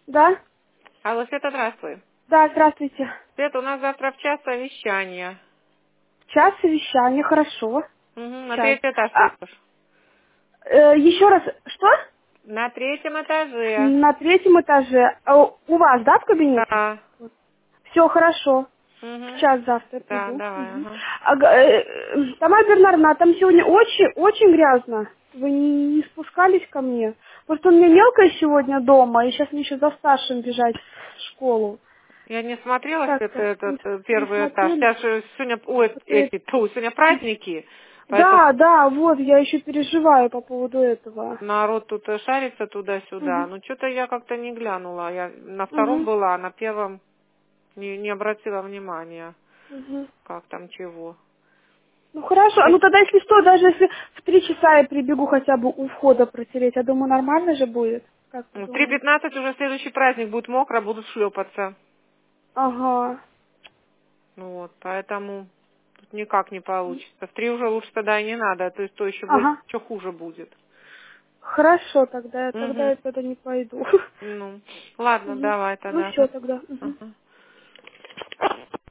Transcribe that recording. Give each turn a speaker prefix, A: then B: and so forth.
A: Да?
B: Алло, Света, здравствуй.
A: Да, здравствуйте.
B: Света, у нас завтра в час совещание.
A: В час совещания, хорошо.
B: Угу,
A: В
B: на
A: час.
B: третий этаж ты идешь.
A: Еще раз, что?
B: На третьем этаже.
A: На третьем этаже. У вас, да, в кабинете?
B: Да.
A: Все хорошо. В
B: Угу.
A: час завтра
B: Да,
A: приду.
B: давай,
A: Мгм.
B: ага.
A: Тамара Бернардовна, а там сегодня очень грязно. Вы не спускались ко мне? Просто у меня мелкая сегодня дома, и сейчас мне еще за старшим бежать в школу.
B: Я не смотрела, что это
A: Как-то
B: этот
A: не
B: первый этаж.
A: смотрели?
B: Сейчас же сегодня,
A: Вот это.
B: сегодня праздники, поэтому
A: Да, да, вот, я еще переживаю по поводу этого.
B: народ тут шарится туда-сюда.
A: Угу.
B: Ну, что-то я как-то не глянула. Я на втором
A: Угу.
B: была, а на первом не обратила внимания,
A: Угу.
B: как там чего.
A: Ну хорошо, а ну тогда если что, даже если в 3 часа я прибегу хотя бы у входа протереть, я думаю, нормально же будет. Как вы
B: В
A: думаете?
B: 3:15 уже следующий праздник будет мокро, будут шлепаться.
A: Ага.
B: Ну вот, поэтому тут никак не получится. В 3 уже лучше тогда и не надо, а то есть то еще больше,
A: Ага.
B: еще хуже будет.
A: Хорошо, тогда
B: Угу.
A: я туда не пойду.
B: Ну, ладно,
A: Мгм.
B: давай
A: Ну
B: тогда.
A: все тогда. Мгм.
B: Ага.